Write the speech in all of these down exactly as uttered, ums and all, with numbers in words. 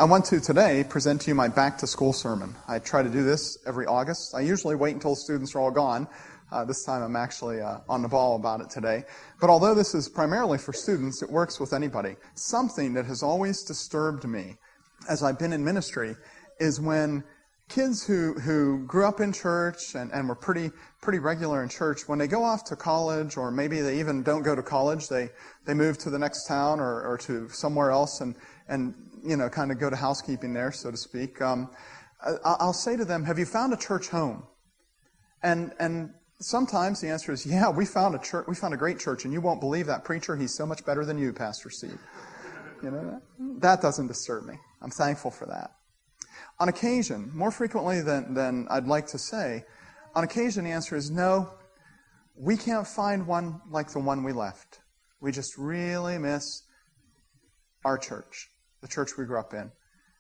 I want to today present to you my back-to-school sermon. I try to do this every August. I usually wait until students are all gone. Uh, this time I'm actually uh, on the ball about it today. But although this is primarily for students, it works with anybody. Something that has always disturbed me as I've been in ministry is when kids who, who grew up in church and, and were pretty pretty regular in church, when they go off to college, or maybe they even don't go to college, they, they move to the next town or, or to somewhere else and, and you know, kind of go to housekeeping there, so to speak. Um, I, I'll say to them, have you found a church home? And and sometimes the answer is, yeah, we found a church, we found a great church, and you won't believe that preacher, he's so much better than you, Pastor Steve. You know, that, that doesn't disturb me. I'm thankful for that. On occasion, more frequently than, than I'd like to say, on occasion the answer is no, we can't find one like the one we left. We just really miss our church, the church we grew up in.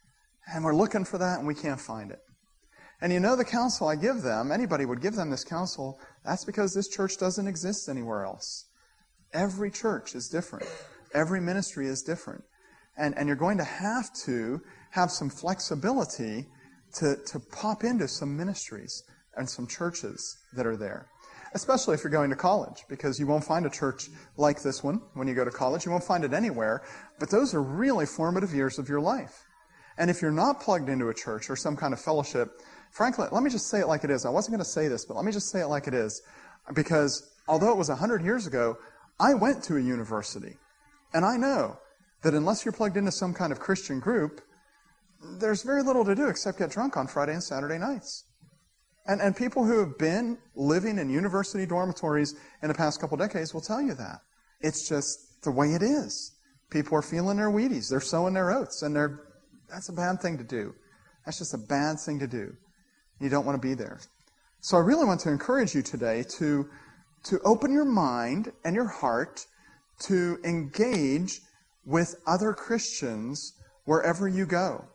And we're looking for that and we can't find it. And you know the counsel I give them, anybody would give them this counsel, that's because this church doesn't exist anywhere else. Every church is different. Every ministry is different. And, and you're going to have to have some flexibility to, to pop into some ministries and some churches that are there. Especially if you're going to college, because you won't find a church like this one when you go to college. You won't find it anywhere. But those are really formative years of your life. And if you're not plugged into a church or some kind of fellowship, frankly, let me just say it like it is. I wasn't going to say this, but let me just say it like it is. Because although it was one hundred years ago, I went to a university. And I know that unless you're plugged into some kind of Christian group, there's very little to do except get drunk on Friday and Saturday nights. And and people who have been living in university dormitories in the past couple decades will tell you that. It's just the way it is. People are feeling their Wheaties. They're sowing their oats. And they're that's a bad thing to do. That's just a bad thing to do. You don't want to be there. So I really want to encourage you today to, to open your mind and your heart to engage with other Christians wherever you go.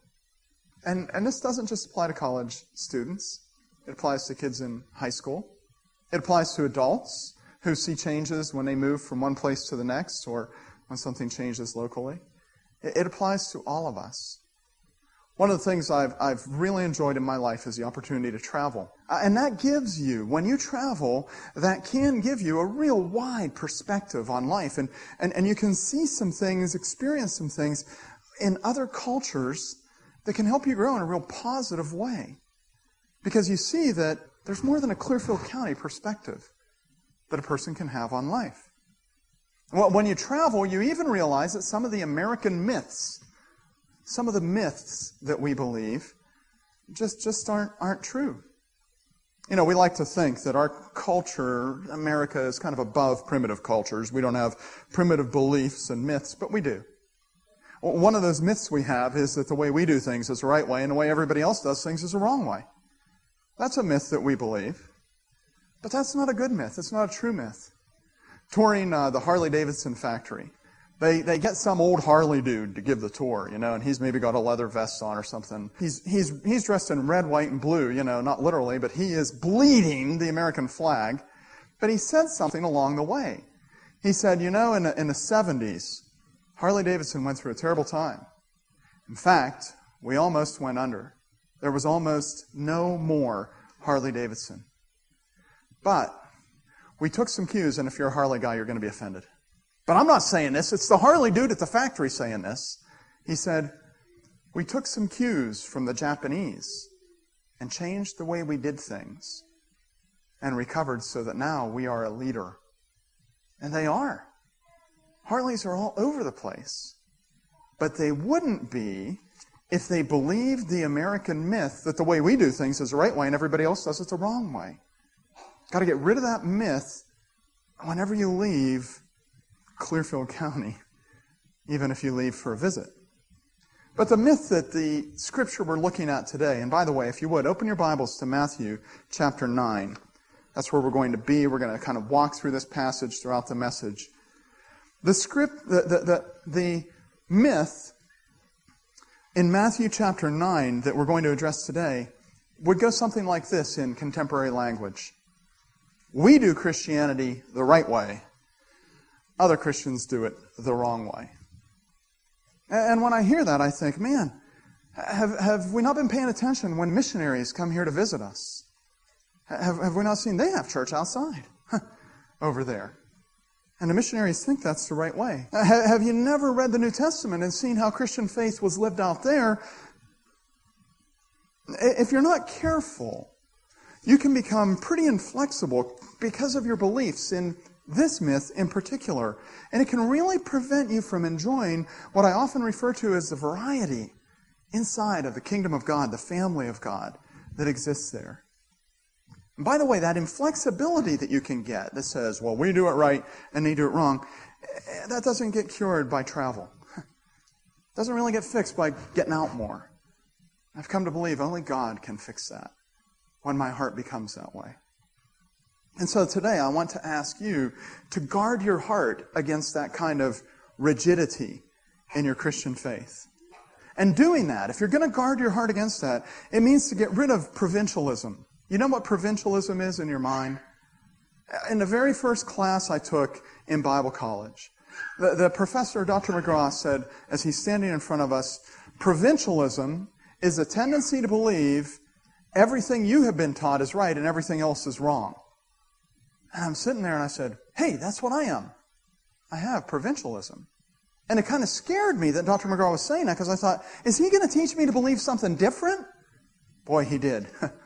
And, and this doesn't just apply to college students. It applies to kids in high school. It applies to adults who see changes when they move from one place to the next or when something changes locally. It, it applies to all of us. One of the things I've, I've really enjoyed in my life is the opportunity to travel. Uh, and that gives you, when you travel, that can give you a real wide perspective on life. And, and, and you can see some things, experience some things in other cultures that can help you grow in a real positive way. Because you see that there's more than a Clearfield County perspective that a person can have on life. Well, when you travel, you even realize that some of the American myths, some of the myths that we believe, just, just aren't, aren't true. You know, we like to think that our culture, America, is kind of above primitive cultures. We don't have primitive beliefs and myths, but we do. One of those myths we have is that the way we do things is the right way and the way everybody else does things is the wrong way. That's a myth that we believe. But that's not a good myth. It's not a true myth. Touring uh, the Harley-Davidson factory, they they get some old Harley dude to give the tour, you know, and he's maybe got a leather vest on or something. He's he's he's dressed in red, white, and blue, you know, not literally, but he is bleeding the American flag. But he said something along the way. He said, you know, in the, in the seventies, Harley-Davidson went through a terrible time. In fact, we almost went under. There was almost no more Harley-Davidson. But we took some cues, and if you're a Harley guy, you're going to be offended. But I'm not saying this. It's the Harley dude at the factory saying this. He said, we took some cues from the Japanese and changed the way we did things and recovered so that now we are a leader. And they are. Harleys are all over the place. But they wouldn't be if they believed the American myth that the way we do things is the right way and everybody else does it the wrong way. Got to get rid of that myth whenever you leave Clearfield County, even if you leave for a visit. But the myth that the scripture we're looking at today, and by the way, if you would, open your Bibles to Matthew chapter nine. That's where we're going to be. We're going to kind of walk through this passage throughout the message. The script, the, the, the, the myth in Matthew chapter nine that we're going to address today would go something like this in contemporary language. We do Christianity the right way. Other Christians do it the wrong way. And when I hear that, I think, man, Have, have we not been paying attention when missionaries come here to visit us? Have, have we not seen they have church outside over there? And the missionaries think that's the right way. Have, have you never read the New Testament and seen how Christian faith was lived out there? If you're not careful, you can become pretty inflexible because of your beliefs in this myth in particular. And it can really prevent you from enjoying what I often refer to as the variety inside of the kingdom of God, the family of God that exists there. And by the way, that inflexibility that you can get that says, well, we do it right and they do it wrong, that doesn't get cured by travel. It doesn't really get fixed by getting out more. I've come to believe only God can fix that when my heart becomes that way. And so today I want to ask you to guard your heart against that kind of rigidity in your Christian faith. And doing that, if you're going to guard your heart against that, it means to get rid of provincialism. You know what provincialism is in your mind? In the very first class I took in Bible college, the, the professor, Doctor McGraw, said, as he's standing in front of us, provincialism is a tendency to believe everything you have been taught is right and everything else is wrong. And I'm sitting there and I said, hey, that's what I am. I have provincialism. And it kind of scared me that Doctor McGraw was saying that because I thought, is he going to teach me to believe something different? Boy, he did.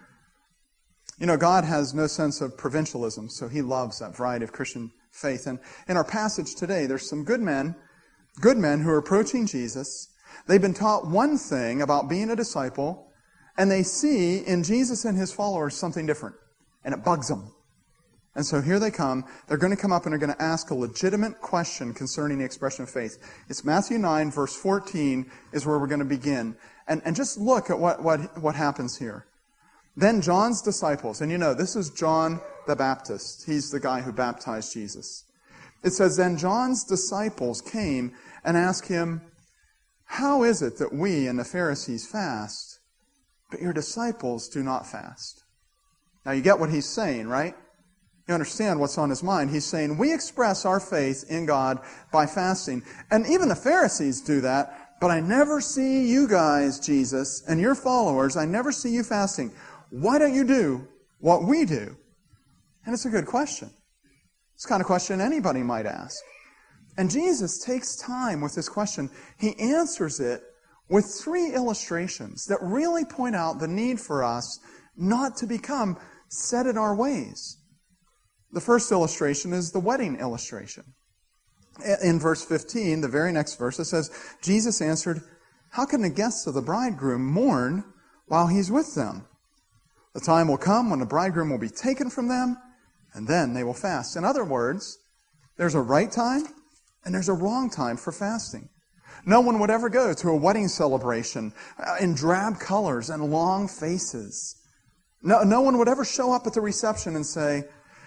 You know, God has no sense of provincialism, so he loves that variety of Christian faith. And in our passage today, there's some good men, good men who are approaching Jesus. They've been taught one thing about being a disciple, and they see in Jesus and his followers something different. And it bugs them. And so here they come. They're going to come up and they're going to ask a legitimate question concerning the expression of faith. It's Matthew nine, verse fourteen is where we're going to begin. And, and just look at what, what, what happens here. Then John's disciples, and you know, this is John the Baptist. He's the guy who baptized Jesus. It says, then John's disciples came and asked him, how is it that we and the Pharisees fast, but your disciples do not fast? Now you get what he's saying, right? You understand what's on his mind. He's saying, we express our faith in God by fasting. And even the Pharisees do that, but I never see you guys, Jesus, and your followers, I never see you fasting. Why don't you do what we do? And it's a good question. It's the kind of question anybody might ask. And Jesus takes time with this question. He answers it with three illustrations that really point out the need for us not to become set in our ways. The first illustration is the wedding illustration. In verse fifteen, the very next verse, it says, Jesus answered, how can the guests of the bridegroom mourn while he's with them? The time will come when the bridegroom will be taken from them, and then they will fast. In other words, there's a right time and there's a wrong time for fasting. No one would ever go to a wedding celebration in drab colors and long faces. No, no one would ever show up at the reception and say,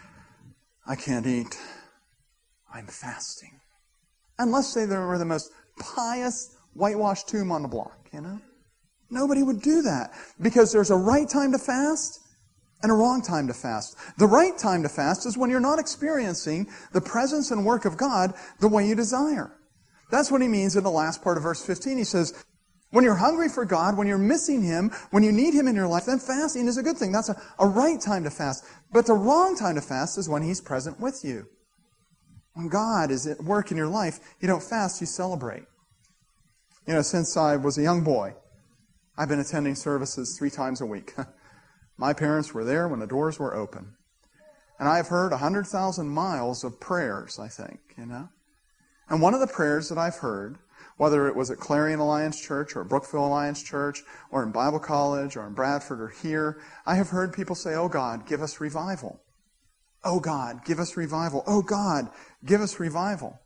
I can't eat. I'm fasting. Unless they were the most pious whitewashed tomb on the block, you know? Nobody would do that because there's a right time to fast and a wrong time to fast. The right time to fast is when you're not experiencing the presence and work of God the way you desire. That's what he means in the last part of verse fifteen. He says, when you're hungry for God, when you're missing him, when you need him in your life, then fasting is a good thing. That's a, a right time to fast. But the wrong time to fast is when he's present with you. When God is at work in your life, you don't fast, you celebrate. You know, since I was a young boy, I've been attending services three times a week. My parents were there when the doors were open. And I've heard one hundred thousand miles of prayers, I think, you know. And one of the prayers that I've heard, whether it was at Clarion Alliance Church or Brookville Alliance Church or in Bible College or in Bradford or here, I have heard people say, oh God, give us revival. Oh God, give us revival. Oh God, give us revival.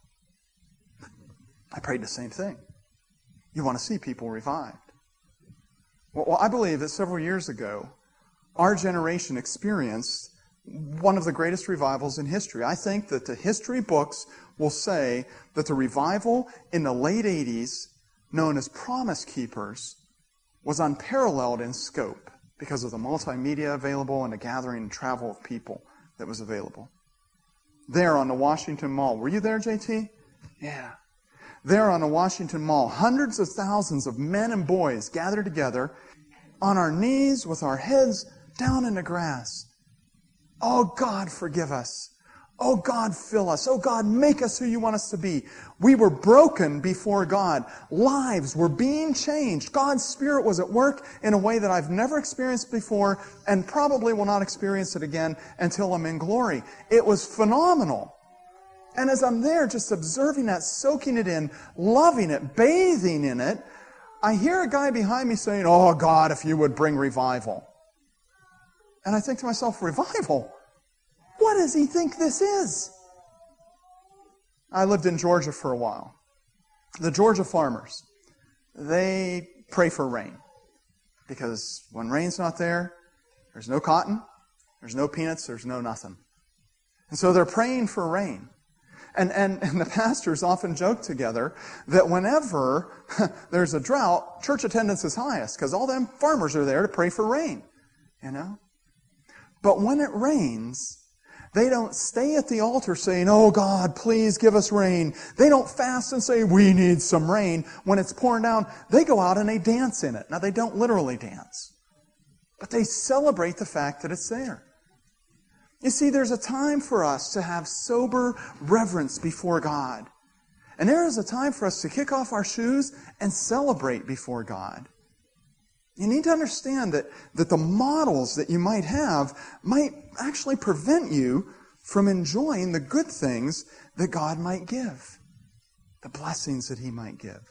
I prayed the same thing. You want to see people revived. Well, I believe that several years ago, our generation experienced one of the greatest revivals in history. I think that the history books will say that the revival in the late eighties, known as Promise Keepers, was unparalleled in scope because of the multimedia available and the gathering and travel of people that was available. There on the Washington Mall. Were you there, J T? Yeah. there on a Washington Mall, hundreds of thousands of men and boys gathered together on our knees with our heads down in the grass. Oh God, forgive us. Oh God, fill us. Oh God, make us who you want us to be. We were broken before God. Lives were being changed. God's Spirit was at work in a way that I've never experienced before and probably will not experience it again until I'm in glory. It was phenomenal. And as I'm there just observing that, soaking it in, loving it, bathing in it, I hear a guy behind me saying, oh God, if you would bring revival. And I think to myself, revival? What does he think this is? I lived in Georgia for a while. The Georgia farmers, they pray for rain. Because when rain's not there, there's no cotton, there's no peanuts, there's no nothing. And so they're praying for rain. And, and, and the pastors often joke together that whenever there's a drought, church attendance is highest because all them farmers are there to pray for rain. You know? But when it rains, they don't stay at the altar saying, oh God, please give us rain. They don't fast and say, we need some rain. When it's pouring down, they go out and they dance in it. Now, they don't literally dance, but they celebrate the fact that it's there. You see, there's a time for us to have sober reverence before God. And there is a time for us to kick off our shoes and celebrate before God. You need to understand that, that the models that you might have might actually prevent you from enjoying the good things that God might give, the blessings that He might give.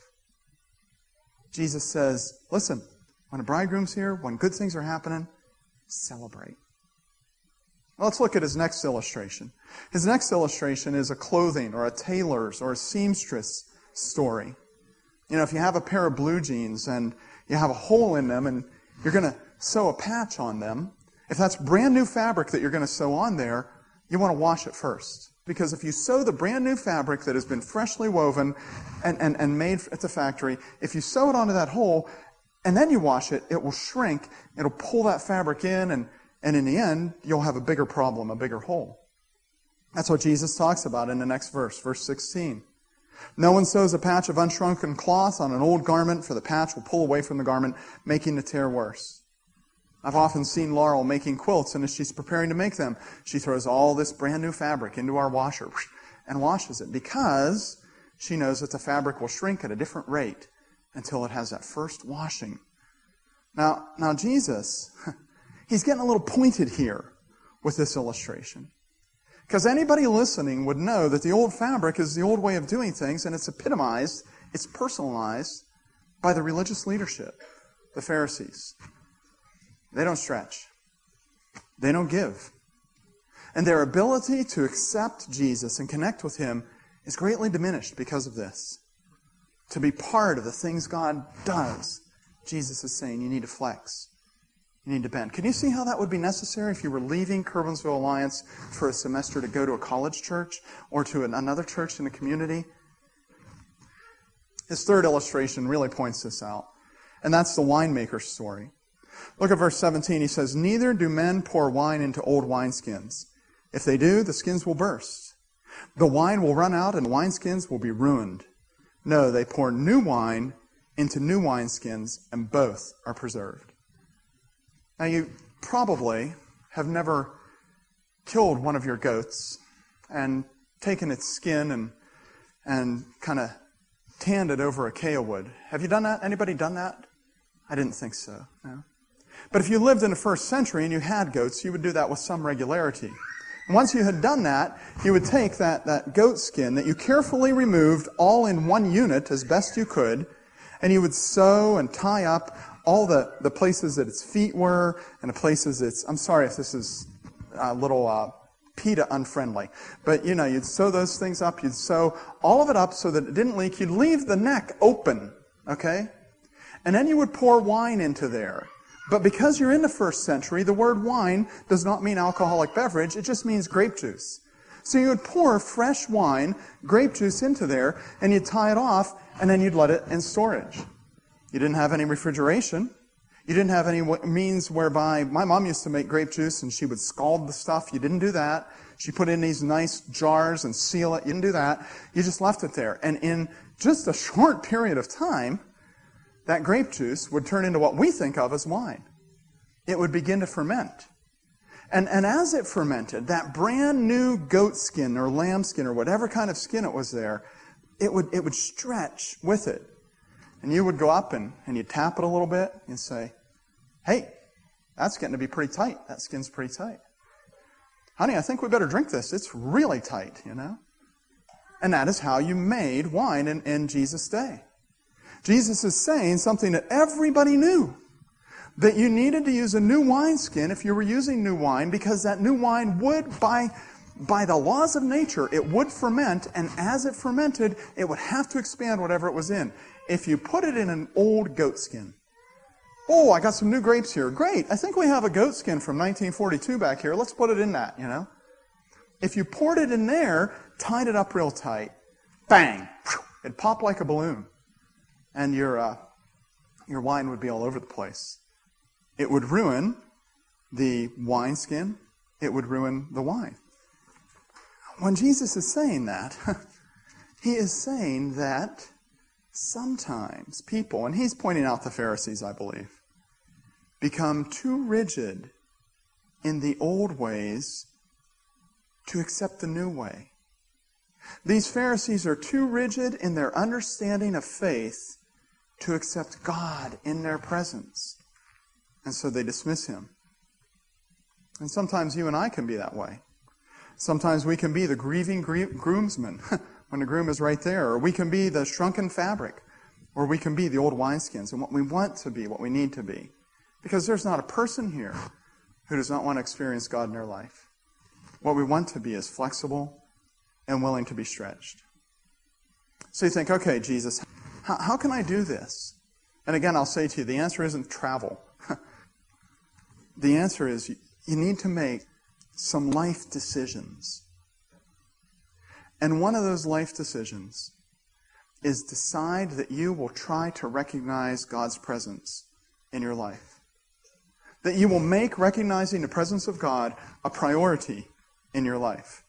Jesus says, listen, when a bridegroom's here, when good things are happening, celebrate. Well, let's look at his next illustration. His next illustration is a clothing or a tailor's or a seamstress story. You know, if you have a pair of blue jeans and you have a hole in them and you're going to sew a patch on them, if that's brand new fabric that you're going to sew on there, you want to wash it first. Because if you sew the brand new fabric that has been freshly woven and, and, and made at the factory, if you sew it onto that hole and then you wash it, it will shrink, it'll pull that fabric in, and, and in the end, you'll have a bigger problem, a bigger hole. That's what Jesus talks about in the next verse, verse sixteen. No one sews a patch of unshrunken cloth on an old garment, for the patch will pull away from the garment, making the tear worse. I've often seen Laurel making quilts, and as she's preparing to make them, she throws all this brand new fabric into our washer and washes it, because she knows that the fabric will shrink at a different rate until it has that first washing. Now, now Jesus, he's getting a little pointed here with this illustration. Because anybody listening would know that the old fabric is the old way of doing things, and it's epitomized, it's personalized by the religious leadership, the Pharisees. They don't stretch. They don't give. And their ability to accept Jesus and connect with Him is greatly diminished because of this. To be part of the things God does, Jesus is saying you need to flex. You need to bend. Can you see how that would be necessary if you were leaving Curwensville Alliance for a semester to go to a college church or to an, another church in the community? His third illustration really points this out, and that's the winemaker's story. Look at verse seventeen. He says, neither do men pour wine into old wineskins. If they do, the skins will burst. The wine will run out and the wineskins will be ruined. No, they pour new wine into new wineskins, and both are preserved. Now, you probably have never killed one of your goats and taken its skin and and kind of tanned it over a kail wood. Have you done that? Anybody done that? I didn't think so. No. But if you lived in the first century and you had goats, you would do that with some regularity. And once you had done that, you would take that, that goat skin that you carefully removed all in one unit as best you could, and you would sew and tie up all the, the places that its feet were and the places it's, I'm sorry if this is a little uh, PETA unfriendly, but you know, you'd sew those things up, you'd sew all of it up so that it didn't leak. You'd leave the neck open, okay? And then you would pour wine into there. But because you're in the first century, the word wine does not mean alcoholic beverage, it just means grape juice. So you would pour fresh wine, grape juice into there, and you'd tie it off, and then you'd let it in storage. You didn't have any refrigeration. You didn't have any means whereby, my mom used to make grape juice and she would scald the stuff. You didn't do that. She put it in these nice jars and seal it. You didn't do that. You just left it there. And in just a short period of time, that grape juice would turn into what we think of as wine. It would begin to ferment. And, and as it fermented, that brand new goat skin or lamb skin or whatever kind of skin it was there, it would, it would stretch with it. And you would go up and, and you'd tap it a little bit and say, hey, that's getting to be pretty tight. That skin's pretty tight. Honey, I think we better drink this. It's really tight, you know. And that is how you made wine in, in Jesus' day. Jesus is saying something that everybody knew. That you needed to use a new wineskin if you were using new wine, because that new wine would, by, by the laws of nature, it would ferment, and as it fermented, it would have to expand whatever it was in. If you put it in an old goat skin, oh, I got some new grapes here. Great, I think we have a goat skin from nineteen forty-two back here. Let's put it in that, you know. If you poured it in there, tied it up real tight, bang, it'd pop like a balloon, and your uh, your wine would be all over the place. It would ruin the wineskin. It would ruin the wine. When Jesus is saying that, he is saying that sometimes people, and he's pointing out the Pharisees, I believe, become too rigid in the old ways to accept the new way. These Pharisees are too rigid in their understanding of faith to accept God in their presence. And so they dismiss him. And sometimes you and I can be that way. Sometimes we can be the grieving groomsman when the groom is right there. Or we can be the shrunken fabric. Or we can be the old wineskins and what we want to be, what we need to be. Because there's not a person here who does not want to experience God in their life. What we want to be is flexible and willing to be stretched. So you think, okay, Jesus, how, how can I do this? And again, I'll say to you, the answer isn't travel. The answer is you need to make some life decisions. And one of those life decisions is decide that you will try to recognize God's presence in your life. That you will make recognizing the presence of God a priority in your life.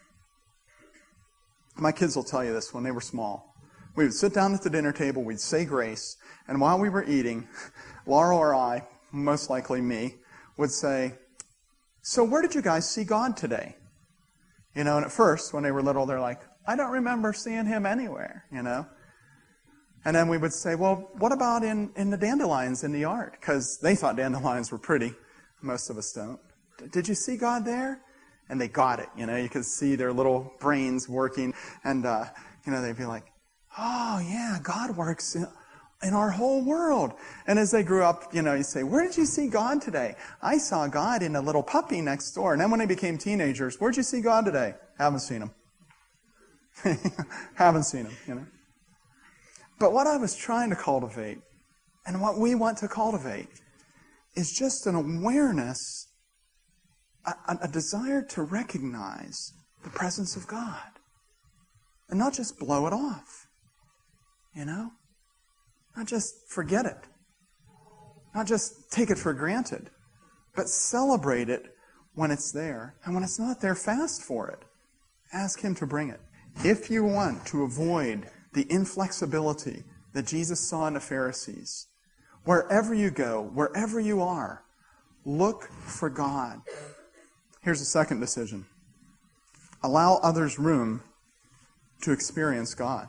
My kids will tell you this when they were small. We would sit down at the dinner table, we'd say grace, and while we were eating, Laurel or I, most likely me, would say, so where did you guys see God today? You know, and at first, when they were little, they're like, I don't remember seeing him anywhere, you know. And then we would say, well, what about in, in the dandelions in the yard? Because they thought dandelions were pretty. Most of us don't. Did you see God there? And they got it, you know. You could see their little brains working. And, uh, you know, they'd be like, oh, yeah, God works in, in our whole world. And as they grew up, you know, you say, where did you see God today? I saw God in a little puppy next door. And then when they became teenagers, where'd you see God today? Haven't seen him. Haven't seen him, you know. But what I was trying to cultivate, and what we want to cultivate, is just an awareness, a, a desire to recognize the presence of God. And not just blow it off, you know. Not just forget it. Not just take it for granted. But celebrate it when it's there. And when it's not there, fast for it. Ask him to bring it. If you want to avoid the inflexibility that Jesus saw in the Pharisees, wherever you go, wherever you are, look for God. Here's the second decision. Allow others room to experience God.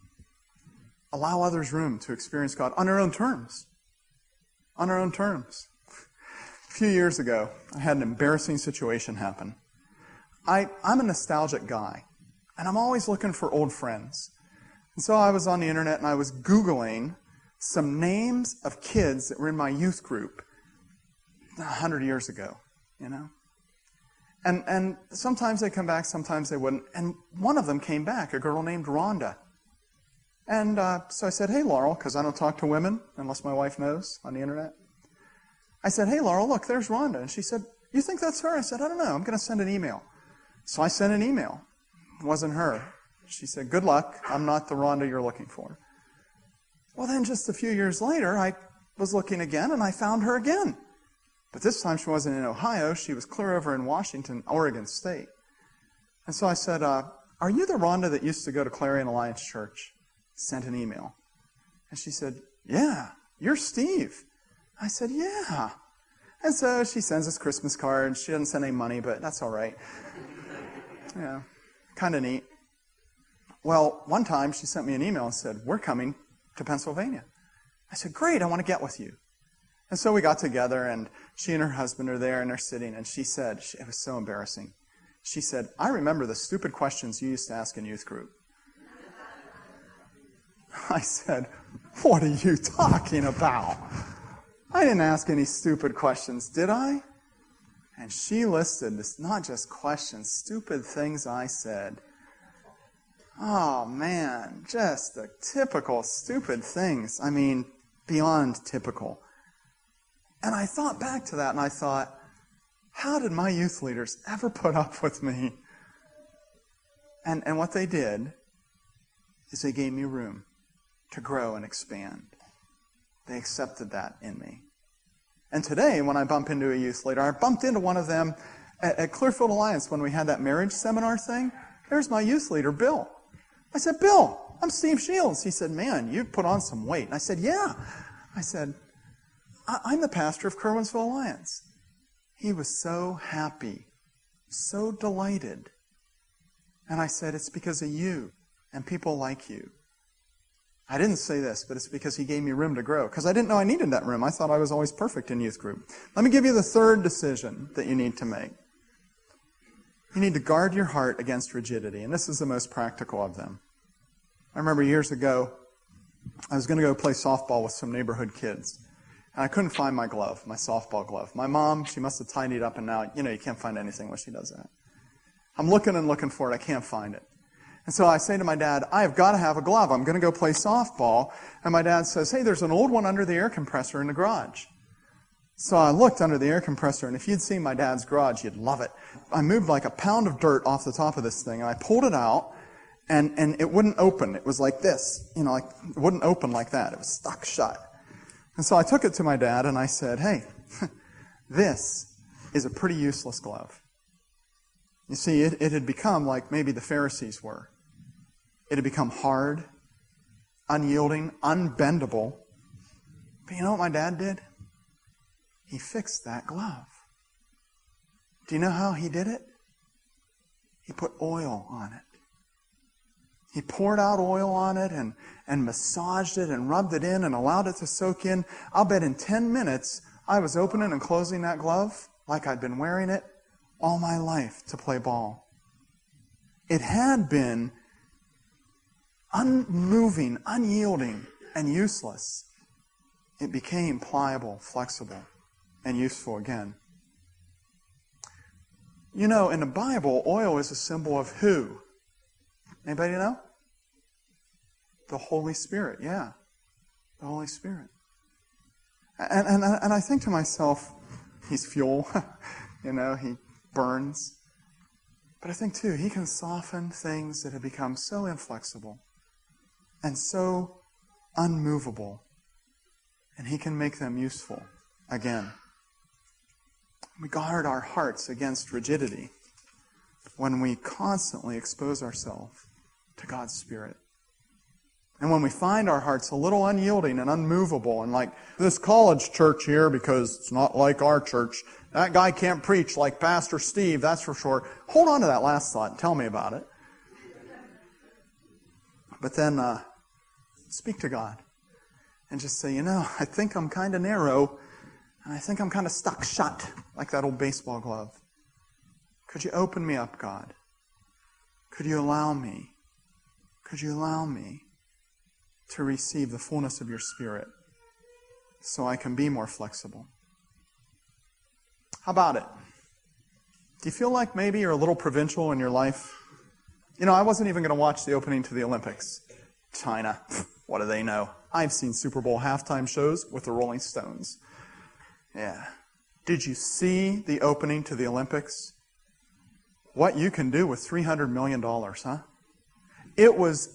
Allow others room to experience God on their own terms. On their own terms. A few years ago, I had an embarrassing situation happen. I, I'm a nostalgic guy, and I'm always looking for old friends. And so I was on the internet and I was Googling some names of kids that were in my youth group a hundred years ago, you know. And and sometimes they come back, sometimes they wouldn't. And one of them came back, a girl named Rhonda. And uh, so I said, hey, Laurel, because I don't talk to women unless my wife knows on the internet. I said, hey, Laurel, look, there's Rhonda. And she said, you think that's her? I said, I don't know. I'm going to send an email. So I sent an email. It wasn't her. She said, good luck. I'm not the Rhonda you're looking for. Well, then just a few years later, I was looking again, and I found her again. But this time she wasn't in Ohio. She was clear over in Washington, Oregon State. And so I said, uh, are you the Rhonda that used to go to Clarion Alliance Church? Sent an email. And she said, yeah, you're Steve. I said, yeah. And so she sends us Christmas cards. She doesn't send any money, but that's all right. Yeah, kind of neat. Well, one time she sent me an email and said, we're coming to Pennsylvania. I said, great, I want to get with you. And so we got together, and she and her husband are there, and they're sitting, and she said, it was so embarrassing. She said, I remember the stupid questions you used to ask in youth group. I said, what are you talking about? I didn't ask any stupid questions, did I? And she listed this, not just questions, stupid things I said. Oh, man, just the typical stupid things. I mean, beyond typical. And I thought back to that, and I thought, how did my youth leaders ever put up with me? And, and what they did is they gave me room to grow and expand. They accepted that in me. And today, when I bump into a youth leader, I bumped into one of them at, at Clearfield Alliance when we had that marriage seminar thing. There's my youth leader, Bill. I said, Bill, I'm Steve Shields. He said, man, you've put on some weight. And I said, yeah. I said, I- I'm the pastor of Kerwinsville Alliance. He was so happy, so delighted. And I said, it's because of you and people like you. I didn't say this, but it's because he gave me room to grow. Because I didn't know I needed that room. I thought I was always perfect in youth group. Let me give you the third decision that you need to make. You need to guard your heart against rigidity. And this is the most practical of them. I remember years ago, I was going to go play softball with some neighborhood kids. And I couldn't find my glove, my softball glove. My mom, she must have tidied it up, and now, you know, you can't find anything when she does that. I'm looking and looking for it. I can't find it. And so I say to my dad, I've got to have a glove. I'm going to go play softball. And my dad says, hey, there's an old one under the air compressor in the garage. So I looked under the air compressor, and if you'd seen my dad's garage, you'd love it. I moved like a pound of dirt off the top of this thing, and I pulled it out, and, and it wouldn't open. It was like this. You know, like it wouldn't open like that. It was stuck shut. And so I took it to my dad, and I said, hey, this is a pretty useless glove. You see, it, it had become like maybe the Pharisees were. It had become hard, unyielding, unbendable. But you know what my dad did? He fixed that glove. Do you know how he did it? He put oil on it. He poured out oil on it and, and massaged it and rubbed it in and allowed it to soak in. I'll bet in ten minutes I was opening and closing that glove like I'd been wearing it all my life to play ball. It had been unmoving, unyielding, and useless. It became pliable, flexible, and useful again. You know, in the Bible, oil is a symbol of who? Anybody know? The Holy Spirit, yeah. The Holy Spirit. And, and, and I think to myself, he's fuel. You know, he burns. But I think, too, he can soften things that have become so inflexible and so unmovable. And he can make them useful again. We guard our hearts against rigidity when we constantly expose ourselves to God's Spirit. And when we find our hearts a little unyielding and unmovable and like this college church here because it's not like our church, that guy can't preach like Pastor Steve, that's for sure. Hold on to that last thought and tell me about it. But then uh, speak to God and just say, you know, I think I'm kind of narrow and I think I'm kind of stuck shut like that old baseball glove. Could you open me up, God? Could you allow me? Could you allow me to receive the fullness of your Spirit so I can be more flexible? How about it? Do you feel like maybe you're a little provincial in your life? You know, I wasn't even going to watch the opening to the Olympics. China, what do they know? I've seen Super Bowl halftime shows with the Rolling Stones. Yeah. Did you see the opening to the Olympics? What you can do with three hundred million dollars, huh? It was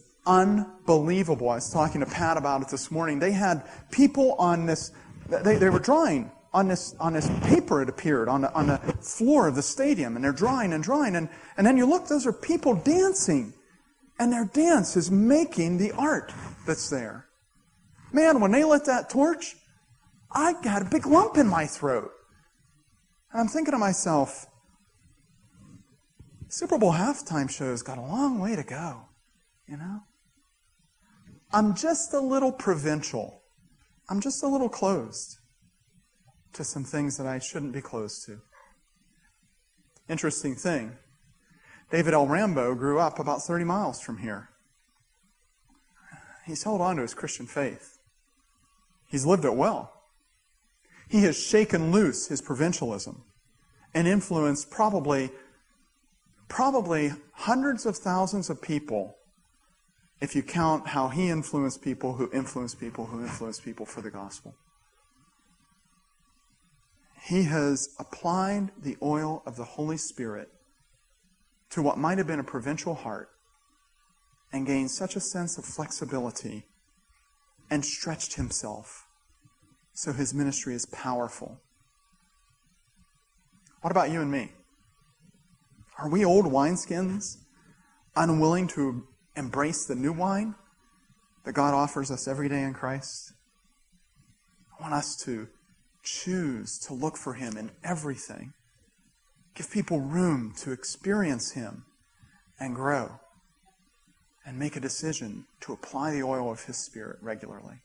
unbelievable. I was talking to Pat about it this morning. They had people on this, they, they were drawing on this on this paper it appeared, on the, on the floor of the stadium, and they're drawing and drawing, and, and then you look, those are people dancing, and their dance is making the art that's there. Man, when they lit that torch, I got a big lump in my throat. And I'm thinking to myself, Super Bowl halftime show's got a long way to go, you know? I'm just a little provincial. I'm just a little closed to some things that I shouldn't be closed to. Interesting thing, David L. Rambo grew up about thirty miles from here. He's held on to his Christian faith. He's lived it well. He has shaken loose his provincialism and influenced probably, probably hundreds of thousands of people if you count how he influenced people who influenced people who influenced people for the gospel. He has applied the oil of the Holy Spirit to what might have been a provincial heart and gained such a sense of flexibility and stretched himself so his ministry is powerful. What about you and me? Are we old wineskins, unwilling to embrace the new wine that God offers us every day in Christ? I want us to choose to look for Him in everything. Give people room to experience Him and grow. And make a decision to apply the oil of His Spirit regularly.